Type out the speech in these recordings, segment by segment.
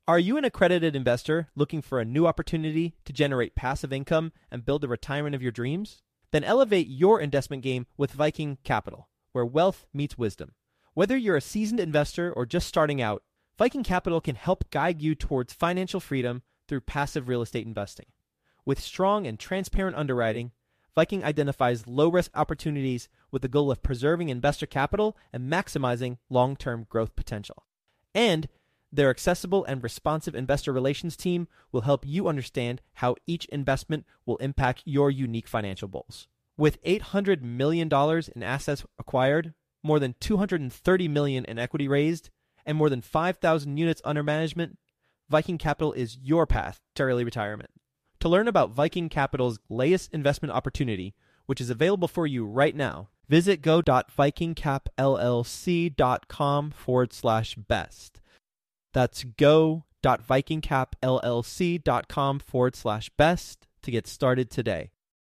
Are you an accredited investor looking for a new opportunity to generate passive income and build the retirement of your dreams? Then elevate your investment game with Viking Capital, where wealth meets wisdom. Whether you're a seasoned investor or just starting out, Viking Capital can help guide you towards financial freedom through passive real estate investing. With strong and transparent underwriting, Viking identifies low-risk opportunities with the goal of preserving investor capital and maximizing long-term growth potential. And their accessible and responsive investor relations team will help you understand how each investment will impact your unique financial goals. With $800 million in assets acquired, more than $230 million in equity raised, and more than 5,000 units under management, Viking Capital is your path to early retirement. To learn about Viking Capital's latest investment opportunity, which is available for you right now, visit go.vikingcapllc.com/best. That's go.vikingcapllc.com/best to get started today.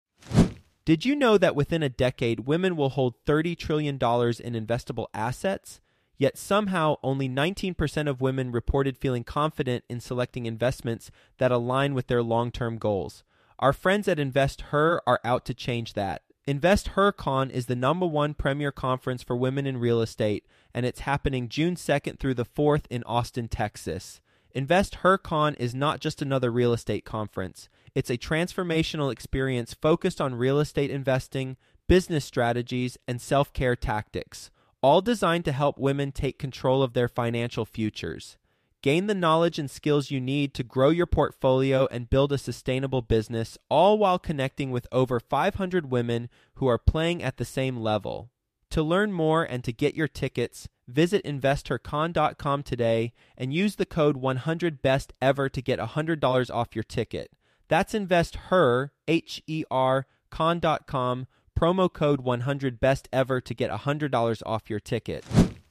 Did you know that within a decade, women will hold $30 trillion in investable assets? Yet somehow only 19% of women reported feeling confident in selecting investments that align with their long-term goals. Our friends at InvestHer are out to change that. InvestHerCon is the #1 premier conference for women in real estate, and it's happening June 2nd through the 4th in Austin, Texas. InvestHerCon is not just another real estate conference. It's a transformational experience focused on real estate investing, business strategies, and self-care tactics, all designed to help women take control of their financial futures. Gain the knowledge and skills you need to grow your portfolio and build a sustainable business, all while connecting with over 500 women who are playing at the same level. To learn more and to get your tickets, visit InvestHerCon.com today and use the code 100BESTEVER to get $100 off your ticket. That's InvestHer, H-E-R, con.com, promo code 100BESTEVER to get $100 off your ticket.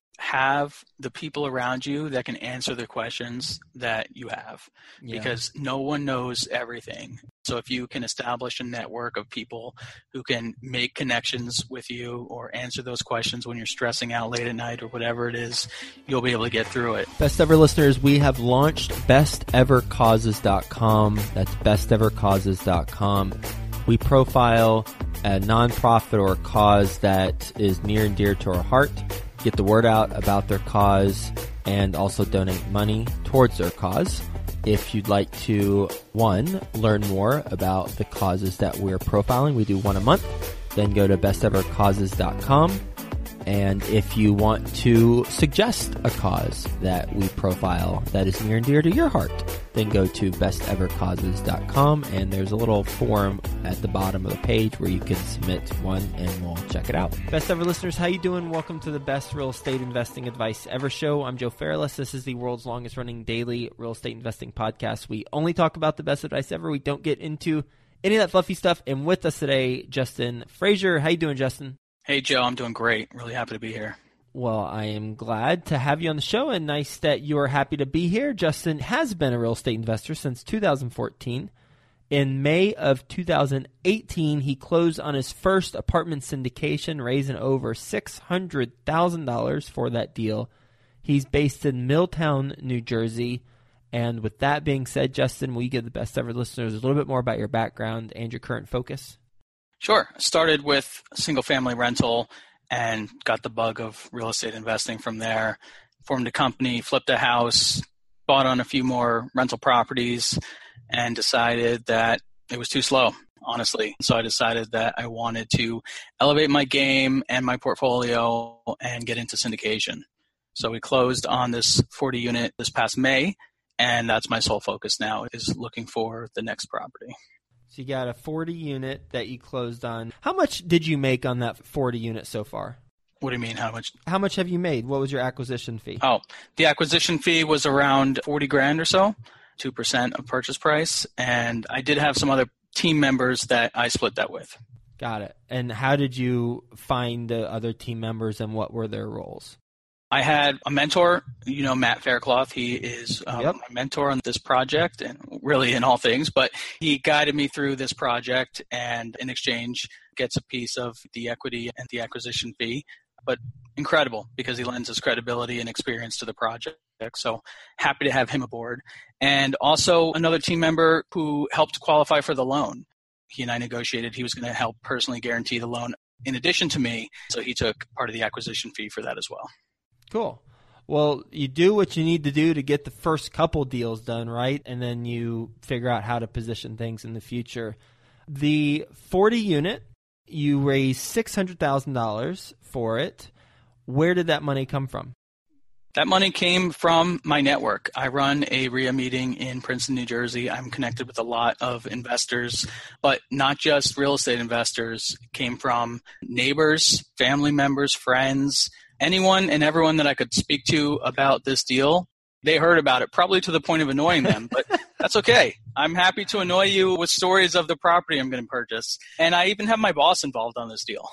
Have the people around you that can answer the questions that you have, because no one knows everything. So if you can establish a network of people who can make connections with you or answer those questions when you're stressing out late at night or whatever it is, you'll be able to get through it. Best Ever listeners, we have launched bestevercauses.com. That's bestevercauses.com. We profile a nonprofit or a cause that is near and dear to our heart, get the word out about their cause, and also donate money towards their cause. If you'd like to, one, learn more about the causes that we're profiling, we do one a month, then go to bestevercauses.com. And if you want to suggest a cause that we profile that is near and dear to your heart, then go to bestevercauses.com, and there's a little form at the bottom of the page where you can submit one and we'll check it out. Best Ever listeners, how you doing? Welcome to the Best Real Estate Investing Advice Ever show. I'm Joe Fairless. This is the world's longest running daily real estate investing podcast. We only talk about the best advice ever. We don't get into any of that fluffy stuff. And with us today, Justin Frazier. How you doing, Justin? Hey, Joe, I'm doing great. Really happy to be here. Well, I am glad to have you on the show, and nice that you are happy to be here. Justin has been a real estate investor since 2014. In May of 2018, he closed on his first apartment syndication, raising over $600,000 for that deal. He's based in Milltown, New Jersey. And with that being said, Justin, will you give the Best Ever listeners a little bit more about your background and your current focus? Sure. I started with single-family rental and got the bug of real estate investing from there. Formed a company, flipped a house, bought on a few more rental properties, and decided that it was too slow, honestly. So I decided that I wanted to elevate my game and my portfolio and get into syndication. So we closed on this 40 unit this past May, and that's my sole focus now, is looking for the next property. So you got a 40 unit that you closed on. How much did you make on that 40 unit so far? What do you mean, how much? How much have you made? What was your acquisition fee? Oh, the acquisition fee was around 40 grand or so, 2% of purchase price. And I did have some other team members that I split that with. Got it. And how did you find the other team members, and what were their roles? I had a mentor, Matt Faircloth. He is my mentor on this project and really in all things, but he guided me through this project and in exchange gets a piece of the equity and the acquisition fee. But incredible, because he lends his credibility and experience to the project. So happy to have him aboard. And also another team member who helped qualify for the loan. He and I negotiated. He was going to help personally guarantee the loan in addition to me. So he took part of the acquisition fee for that as well. Cool. Well, you do what you need to do to get the first couple deals done, right? And then you figure out how to position things in the future. The 40 unit, you raised $600,000 for it. Where did that money come from? That money came from my network. I run a RIA meeting in Princeton, New Jersey. I'm connected with a lot of investors, but not just real estate investors. It came from neighbors, family members, friends, anyone and everyone that I could speak to about this deal. They heard about it, probably to the point of annoying them, but that's okay. I'm happy to annoy you with stories of the property I'm going to purchase. And I even have my boss involved on this deal.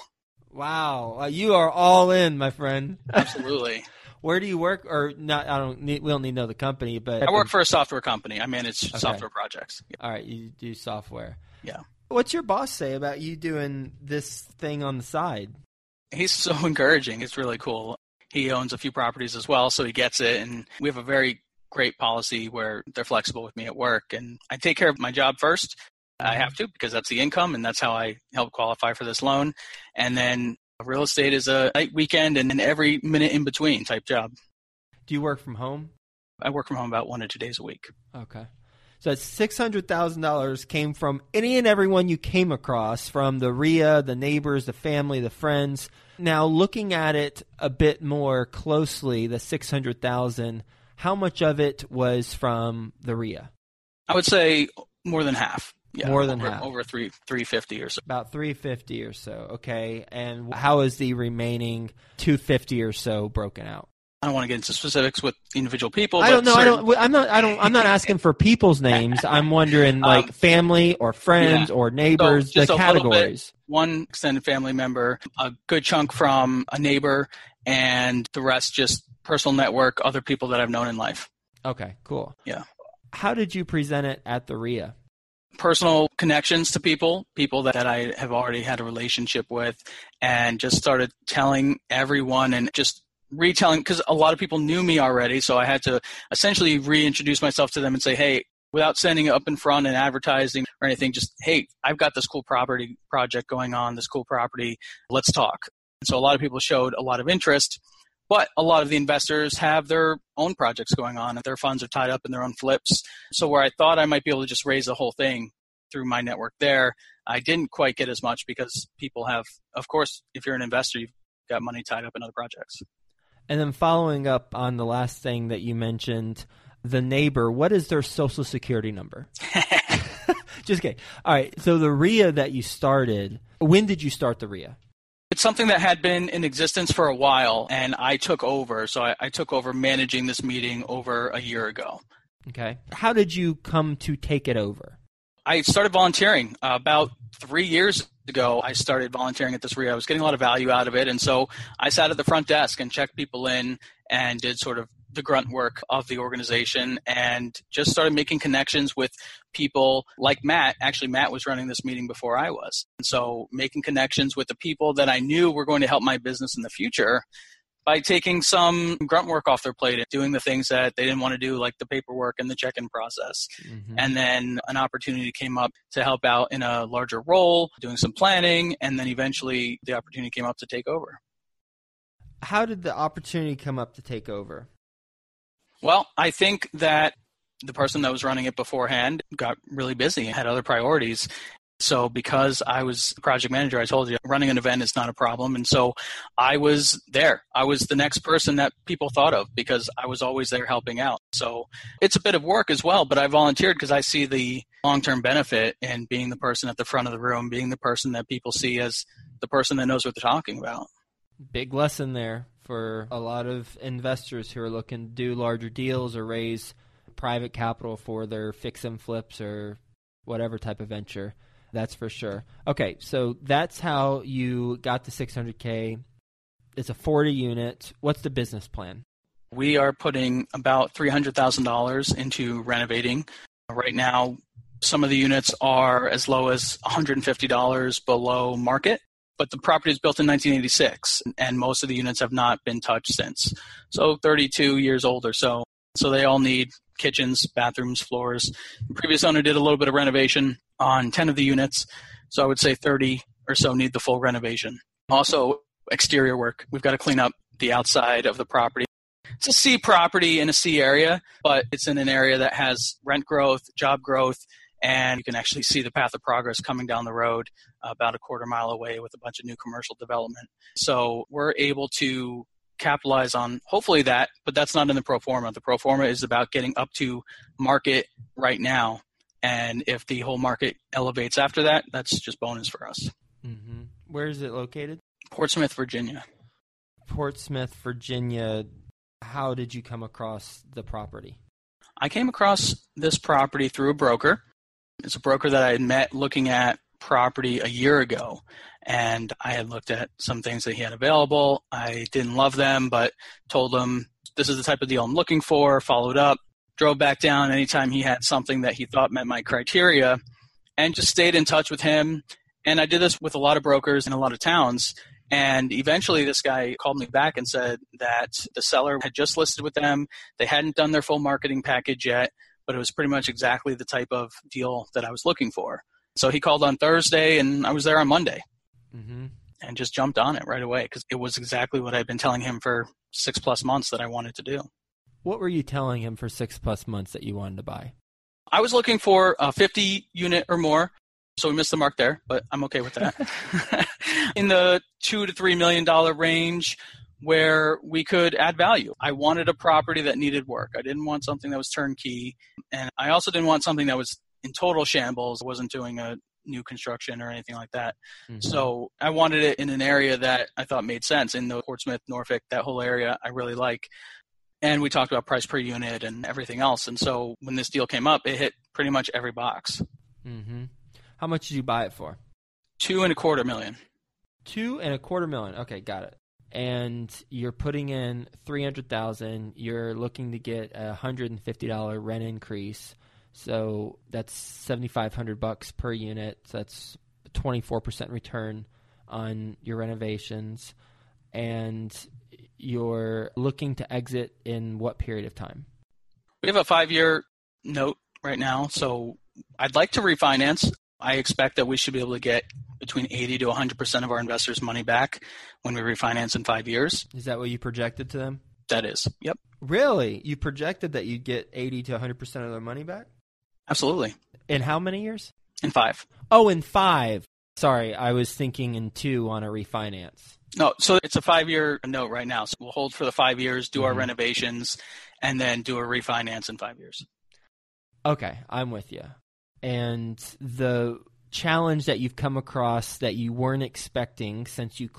Wow. You are all in, my friend. Absolutely. Where do you work? Or not? We don't need to know the company, but I work for a software company. I manage software projects. Yeah. All right. You do software. Yeah. What's your boss say about you doing this thing on the side? He's so encouraging. It's really cool. He owns a few properties as well, so he gets it. And we have a very great policy where they're flexible with me at work. And I take care of my job first. I have to because that's the income, and that's how I help qualify for this loan. And then real estate is a night, weekend, and every minute in between type job. Do you work from home? I work from home about 1 to 2 days a week. Okay. So it's $600,000 came from any and everyone you came across, from the RIA, the neighbors, the family, the friends. Now, looking at it a bit more closely, the $600,000, how much of it was from the RIA? I would say more than half. Yeah, more than half. Over 350 or so. About 350 or so. Okay. And how is the remaining 250 or so broken out? I don't want to get into specifics with individual people. I don't know. I'm not asking for people's names. I'm wondering like family or friends or neighbors, so the categories. One extended family member, a good chunk from a neighbor, and the rest just personal network, other people that I've known in life. Okay, cool. Yeah. How did you present it at the RIA? Personal connections to people that I have already had a relationship with, and just started telling everyone and just retelling, because a lot of people knew me already, so I had to essentially reintroduce myself to them and say, hey, without sending it up in front and advertising or anything, just, hey, I've got this cool property project going on, this cool property, let's talk. And so a lot of people showed a lot of interest, but a lot of the investors have their own projects going on and their funds are tied up in their own flips. So where I thought I might be able to just raise the whole thing through my network there, I didn't quite get as much because people have, of course, if you're an investor, you've got money tied up in other projects. And then following up on the last thing that you mentioned, the neighbor, what is their social security number? Just kidding. All right. So the RIA that you started, when did you start the RIA? It's something that had been in existence for a while, and I took over. So I took over managing this meeting over a year ago. Okay. How did you come to take it over? I started volunteering about 3 years ago. I started volunteering at this RIA. I was getting a lot of value out of it. And so I sat at the front desk and checked people in and did sort of the grunt work of the organization and just started making connections with people like Matt. Actually, Matt was running this meeting before I was. And so making connections with the people that I knew were going to help my business in the future by taking some grunt work off their plate and doing the things that they didn't want to do, like the paperwork and the check-in process. Mm-hmm. And then an opportunity came up to help out in a larger role, doing some planning, and then eventually the opportunity came up to take over. How did the opportunity come up to take over? Well, I think that the person that was running it beforehand got really busy and had other priorities. So because I was the project manager, I told you, running an event is not a problem. And so I was there. I was the next person that people thought of because I was always there helping out. So it's a bit of work as well, but I volunteered because I see the long-term benefit in being the person at the front of the room, being the person that people see as the person that knows what they're talking about. Big lesson there for a lot of investors who are looking to do larger deals or raise private capital for their fix and flips or whatever type of venture. That's for sure. Okay, so that's how you got the $600K. It's a 40 unit. What's the business plan? We are putting about $300,000 into renovating. Right now, some of the units are as low as $150 below market, but the property is built in 1986, and most of the units have not been touched since. So 32 years old or so. So they all need kitchens, bathrooms, floors. The previous owner did a little bit of renovation on 10 of the units. So I would say 30 or so need the full renovation. Also, exterior work. We've got to clean up the outside of the property. It's a C property in a C area, but it's in an area that has rent growth, job growth, and you can actually see the path of progress coming down the road about a quarter mile away with a bunch of new commercial development. So we're able to capitalize on hopefully that, but that's not in the pro forma. The pro forma is about getting up to market right now. And if the whole market elevates after that, that's just bonus for us. Mm-hmm. Where is it located? Portsmouth, Virginia. Portsmouth, Virginia. How did you come across the property? I came across this property through a broker. It's a broker that I had met looking at property a year ago. And I had looked at some things that he had available. I didn't love them, but told him this is the type of deal I'm looking for, followed up, drove back down anytime he had something that he thought met my criteria, and just stayed in touch with him. And I did this with a lot of brokers in a lot of towns. And eventually this guy called me back and said that the seller had just listed with them. They hadn't done their full marketing package yet, but it was pretty much exactly the type of deal that I was looking for. So he called on Thursday, and I was there on Monday. Mm-hmm. And just jumped on it right away because it was exactly what I'd been telling him for 6+ months that I wanted to do. What were you telling him for 6+ months that you wanted to buy? I was looking for a 50 unit or more. So we missed the mark there, but I'm okay with that. In the $2 to $3 million range where we could add value. I wanted a property that needed work. I didn't want something that was turnkey. And I also didn't want something that was in total shambles. I wasn't doing a new construction or anything like that. Mm-hmm. So I wanted it in an area that I thought made sense. In the Portsmouth, Norfolk, that whole area I really like. And we talked about price per unit and everything else. And so when this deal came up, it hit pretty much every box. Mm-hmm. How much did you buy it for? $2.25 million. $2.25 million. Okay, got it. And you're putting in $300,000. You're looking to get a $150 rent increase. So that's $7,500 per unit. So that's a 24% return on your renovations. And you're looking to exit in what period of time? We have a 5-year note right now. So I'd like to refinance. I expect that we should be able to get between 80 to 100% of our investors' money back when we refinance in 5 years. Is that what you projected to them? That is, yep. Really? You projected that you'd get 80 to 100% of their money back? Absolutely. In how many years? In 5. Oh, in 5. Sorry, I was thinking in 2 on a refinance. No, so it's a 5-year note right now. So we'll hold for the 5 years, do our renovations, and then do a refinance in 5 years. Okay, I'm with you. And the challenge that you've come across that you weren't expecting since you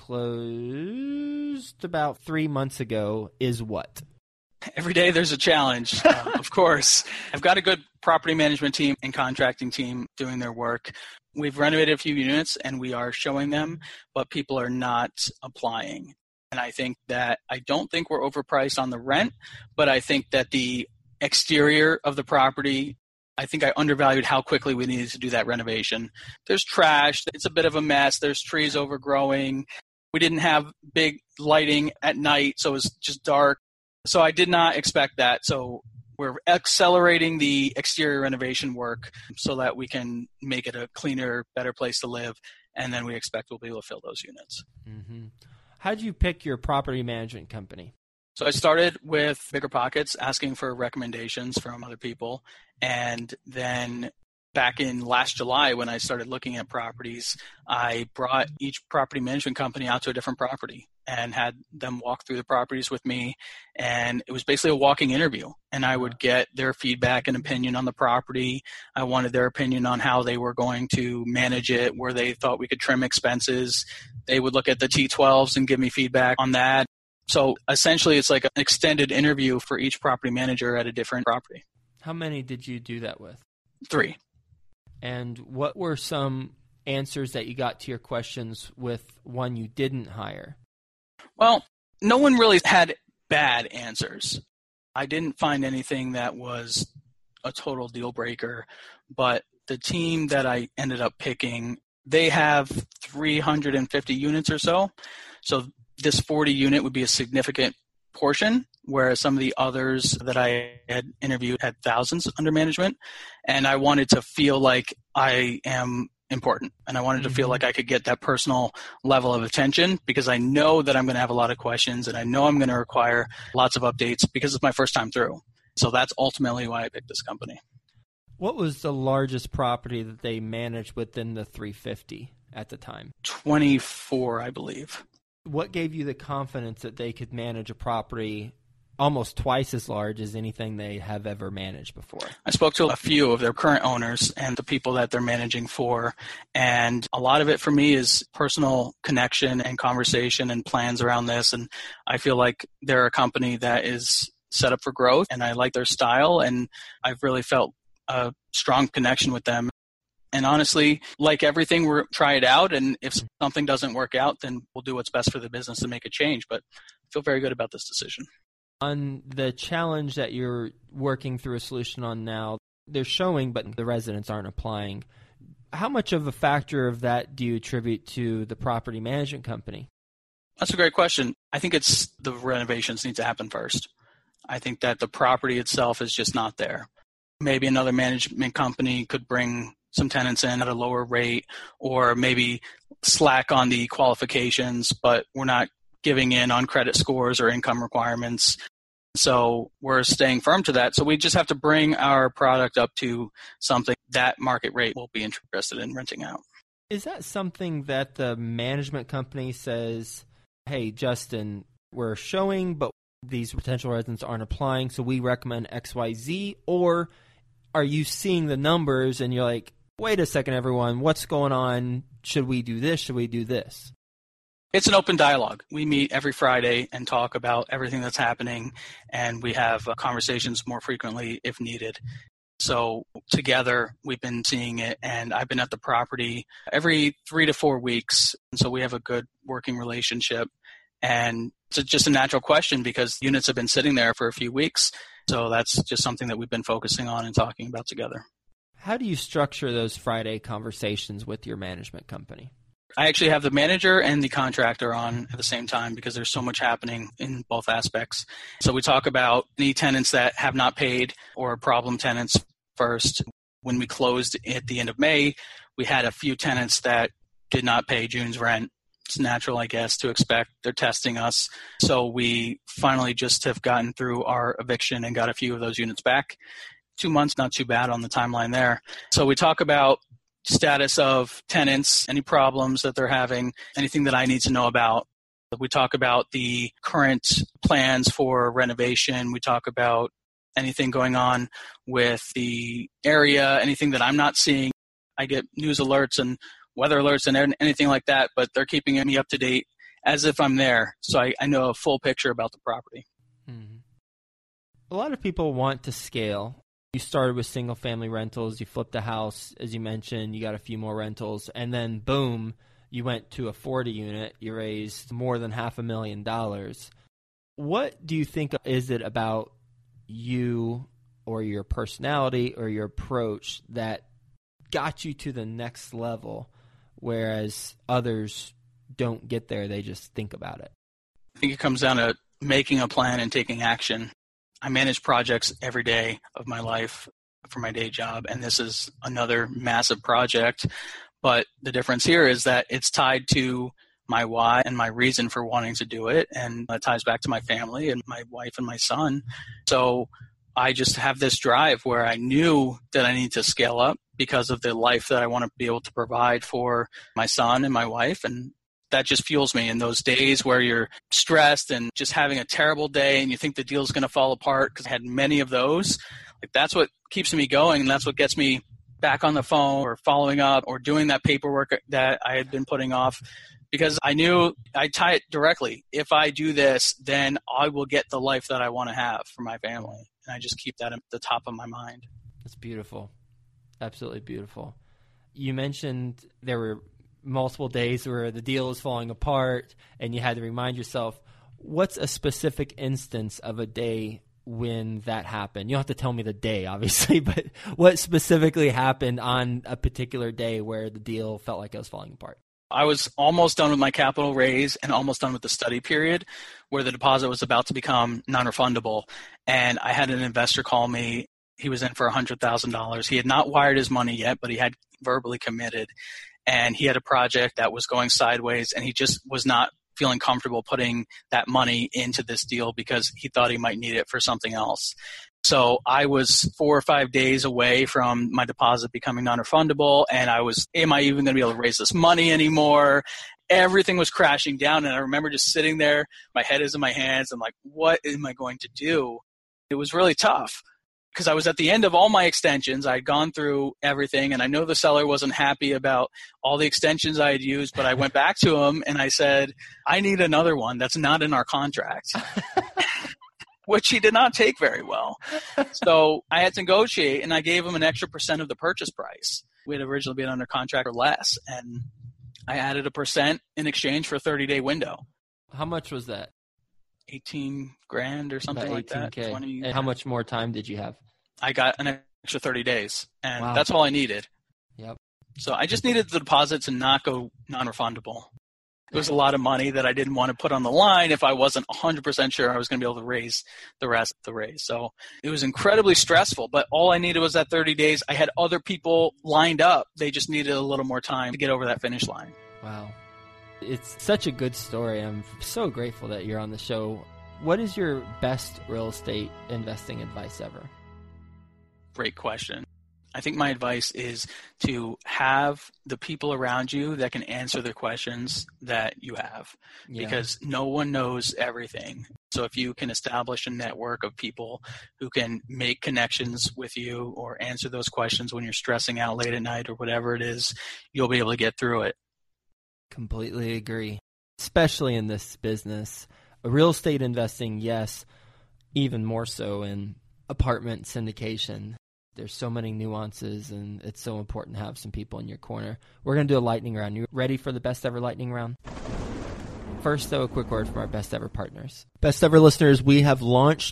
closed about 3 months ago is what? Every day there's a challenge, of course. I've got a good property management team and contracting team doing their work. We've renovated a few units and we are showing them, but people are not applying. And I don't think we're overpriced on the rent, but I think that the exterior of the property, I think I undervalued how quickly we needed to do that renovation. There's trash. It's a bit of a mess. There's trees overgrowing. We didn't have big lighting at night, so it was just dark. So I did not expect that. So we're accelerating the exterior renovation work so that we can make it a cleaner, better place to live. And then we expect we'll be able to fill those units. Mm-hmm. How did you pick your property management company? So I started with BiggerPockets, asking for recommendations from other people. And then back in last July, when I started looking at properties, I brought each property management company out to a different property and had them walk through the properties with me. And it was basically a walking interview. And I would get their feedback and opinion on the property. I wanted their opinion on how they were going to manage it, where they thought we could trim expenses. They would look at the T12s and give me feedback on that. So essentially, it's like an extended interview for each property manager at a different property. How many did you do that with? 3. And what were some answers that you got to your questions with one you didn't hire? Well, no one really had bad answers. I didn't find anything that was a total deal breaker, but the team that I ended up picking, they have 350 units or so. So this 40 unit would be a significant portion, whereas some of the others that I had interviewed had thousands under management. And I wanted to feel like I am important, and I wanted to feel like I could get that personal level of attention, because I know that I'm going to have a lot of questions, and I know I'm going to require lots of updates because it's my first time through. So that's ultimately why I picked this company. What was the largest property that they managed within the 350 at the time? 24, I believe. What gave you the confidence that they could manage a property almost twice as large as anything they have ever managed before? I spoke to a few of their current owners and the people that they're managing for, and a lot of it for me is personal connection and conversation and plans around this. And I feel like they're a company that is set up for growth, and I like their style, and I've really felt a strong connection with them. And honestly, like everything, we'll try it out, and if something doesn't work out, then we'll do what's best for the business to make a change. But I feel very good about this decision. On the challenge that you're working through a solution on now, they're showing, but the residents aren't applying. How much of a factor of that do you attribute to the property management company? That's a great question. I think it's the renovations need to happen first. I think that the property itself is just not there. Maybe another management company could bring some tenants in at a lower rate, or maybe slack on the qualifications, but we're not giving in on credit scores or income requirements. So we're staying firm to that. So we just have to bring our product up to something that market rate will be interested in renting out. Is that something that the management company says, hey, Justin, we're showing, but these potential residents aren't applying, so we recommend XYZ? Or are you seeing the numbers and you're like, wait a second, everyone, what's going on? Should we do this? Should we do this? It's an open dialogue. We meet every Friday and talk about everything that's happening, and we have conversations more frequently if needed. So together, we've been seeing it, and I've been at the property every 3 to 4 weeks, and so we have a good working relationship. And it's just a natural question because units have been sitting there for a few weeks, so that's just something that we've been focusing on and talking about together. How do you structure those Friday conversations with your management company? I actually have the manager and the contractor on at the same time because there's so much happening in both aspects. So we talk about any tenants that have not paid or problem tenants first. When we closed at the end of May, we had a few tenants that did not pay June's rent. It's natural, I guess, to expect. They're testing us. So we finally just have gotten through our eviction and got a few of those units back. 2 months, not too bad on the timeline there. So we talk about status of tenants, any problems that they're having, anything that I need to know about. We talk about the current plans for renovation. We talk about anything going on with the area, anything that I'm not seeing. I get news alerts and weather alerts and anything like that, but they're keeping me up to date as if I'm there. So I know a full picture about the property. Mm-hmm. A lot of people want to scale. You started with single-family rentals. You flipped a house, as you mentioned. You got a few more rentals. And then, boom, you went to a 40 unit. You raised more than $500,000. What do you think is it about you or your personality or your approach that got you to the next level, whereas others don't get there, they just think about it? I think it comes down to making a plan and taking action. I manage projects every day of my life for my day job, and this is another massive project. But the difference here is that it's tied to my why and my reason for wanting to do it, and it ties back to my family and my wife and my son. So I just have this drive where I knew that I need to scale up because of the life that I want to be able to provide for my son and my wife, and that just fuels me in those days where you're stressed and just having a terrible day and you think the deal's going to fall apart, because I had many of those. Like, that's what keeps me going, and that's what gets me back on the phone or following up or doing that paperwork that I had been putting off, because I knew I'd tie it directly. If I do this, then I will get the life that I want to have for my family. And I just keep that at the top of my mind. That's beautiful. Absolutely beautiful. You mentioned there were multiple days where the deal was falling apart and you had to remind yourself. What's a specific instance of a day when that happened? You don't have to tell me the day, obviously, but what specifically happened on a particular day where the deal felt like it was falling apart? I was almost done with my capital raise and almost done with the study period where the deposit was about to become non-refundable. And I had an investor call me. He was in for $100,000. He had not wired his money yet, but he had verbally committed. And he had a project that was going sideways, and he just was not feeling comfortable putting that money into this deal because he thought he might need it for something else. So I was 4 or 5 days away from my deposit becoming non-refundable, and I was, am I even going to be able to raise this money anymore? Everything was crashing down, and I remember just sitting there, my head is in my hands. I'm like, what am I going to do? It was really tough because I was at the end of all my extensions. I had gone through everything, and I know the seller wasn't happy about all the extensions I had used, but I went back to him and I said, I need another one that's not in our contract. Which he did not take very well. So I had to negotiate, and I gave him an extra % of the purchase price. We had originally been under contract for less, and I added a % in exchange for a 30-day window. How much was that? 18 grand or something like that. 20. And how much more time did you have? I got an extra 30 days, and wow. That's all I needed. Yep. So I just needed the deposit to not go non-refundable. It was a lot of money that I didn't want to put on the line if I wasn't 100% sure I was going to be able to raise the rest of the raise. So it was incredibly stressful, but all I needed was that 30 days. I had other people lined up. They just needed a little more time to get over that finish line. Wow. It's such a good story. I'm so grateful that you're on the show. What is your best real estate investing advice ever? Great question. I think my advice is to have the people around you that can answer the questions that you have, because no one knows everything. So if you can establish a network of people who can make connections with you or answer those questions when you're stressing out late at night or whatever it is, you'll be able to get through it. Completely agree. Especially in this business. Real estate investing, yes, even more so in apartment syndication. There's so many nuances, and it's so important to have some people in your corner. We're going to do a lightning round. You ready for the best ever lightning round? First, though, a quick word from our best ever partners. Best ever listeners, we have launched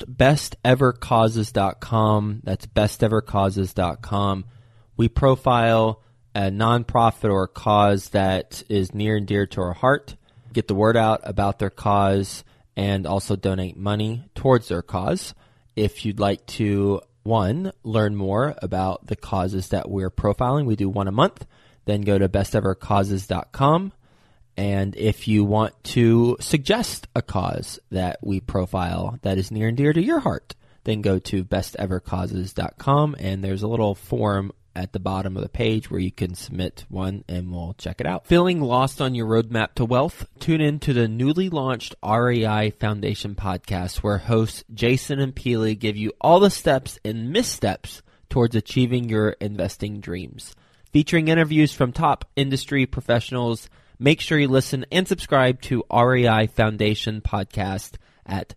bestevercauses.com. That's bestevercauses.com. We profile a nonprofit or a cause that is near and dear to our heart, get the word out about their cause, and also donate money towards their cause. If you'd like to learn more about the causes that we're profiling. We do one a month. Then go to bestevercauses.com. And if you want to suggest a cause that we profile that is near and dear to your heart, then go to bestevercauses.com. And there's a little form at the bottom of the page where you can submit one, and we'll check it out. Feeling lost on your roadmap to wealth? Tune in to the newly launched REI Foundation podcast, where hosts Jason and Peely give you all the steps and missteps towards achieving your investing dreams. Featuring interviews from top industry professionals, make sure you listen and subscribe to REI Foundation podcast at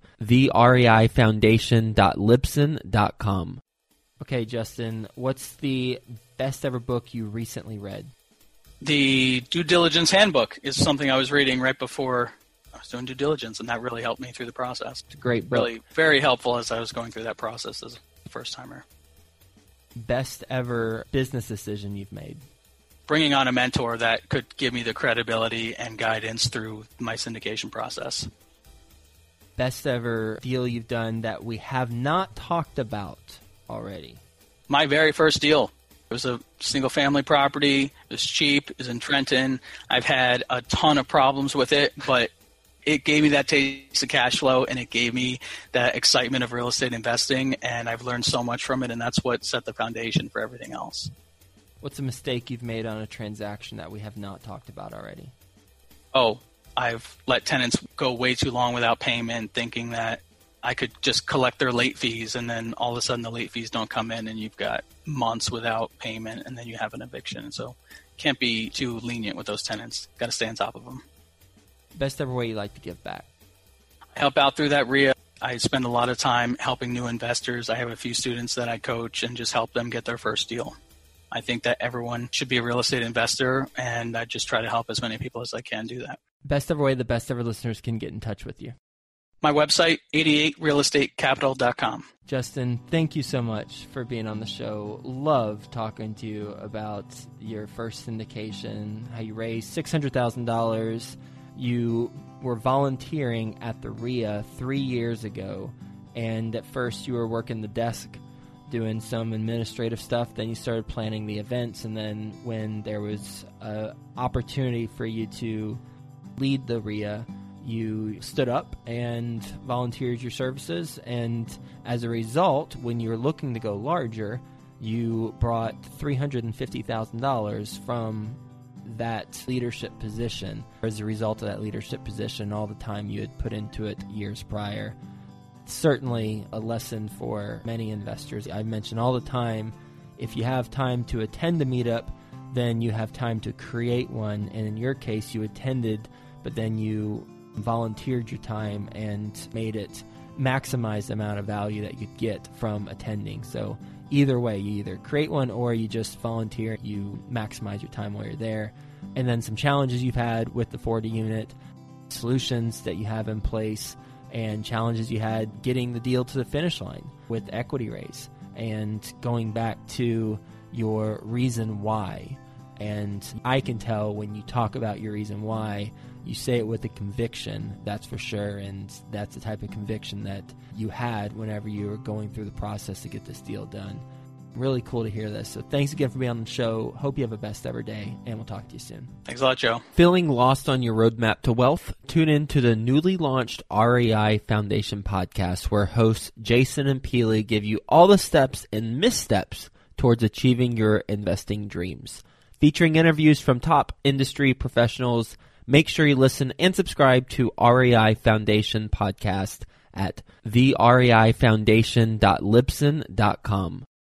thereifoundation.libsyn.com. Okay, Justin, what's the best ever book you recently read? The Due Diligence Handbook is something I was reading right before I was doing due diligence, and that really helped me through the process. It's a great book. Really very helpful as I was going through that process as a first-timer. Best ever business decision you've made? Bringing on a mentor that could give me the credibility and guidance through my syndication process. Best ever deal you've done that we have not talked about already? My very first deal. It was a single-family property. It was cheap. It was in Trenton. I've had a ton of problems with it, but it gave me that taste of cash flow, and it gave me that excitement of real estate investing, and I've learned so much from it, and that's what set the foundation for everything else. What's a mistake you've made on a transaction that we have not talked about already? Oh, I've let tenants go way too long without payment, thinking that I could just collect their late fees, and then all of a sudden the late fees don't come in, and you've got months without payment, and then you have an eviction. So can't be too lenient with those tenants. Got to stay on top of them. Best ever way you like to give back? I help out through that REIA. I spend a lot of time helping new investors. I have a few students that I coach and just help them get their first deal. I think that everyone should be a real estate investor, and I just try to help as many people as I can do that. Best ever way the best ever listeners can get in touch with you? My website, 88realestatecapital.com. Justin, thank you so much for being on the show. Love talking to you about your first syndication, how you raised $600,000. You were volunteering at the RIA 3 years ago, and at first you were working the desk doing some administrative stuff. Then you started planning the events, and then when there was an opportunity for you to lead the RIA, you stood up and volunteered your services, and as a result, when you were looking to go larger, you brought $350,000 from that leadership position as a result of that leadership position, all the time you had put into it years prior. Certainly a lesson for many investors. I mention all the time, if you have time to attend a meetup, then you have time to create one, and in your case, you attended, but then you volunteered your time and made it maximize the amount of value that you'd get from attending. So either way, you either create one or you just volunteer, you maximize your time while you're there. And then some challenges you've had with the 40 unit, solutions that you have in place, and challenges you had getting the deal to the finish line with equity raise, and going back to your reason why. And I can tell when you talk about your reason why, you say it with a conviction, that's for sure, and that's the type of conviction that you had whenever you were going through the process to get this deal done. Really cool to hear this. So thanks again for being on the show. Hope you have a best ever day, and we'll talk to you soon. Thanks a lot, Joe. Feeling lost on your roadmap to wealth? Tune in to the newly launched REI Foundation podcast, where hosts Jason and Peely give you all the steps and missteps towards achieving your investing dreams. Featuring interviews from top industry professionals, make sure you listen and subscribe to REI Foundation podcast at thereifoundation.libsyn.com.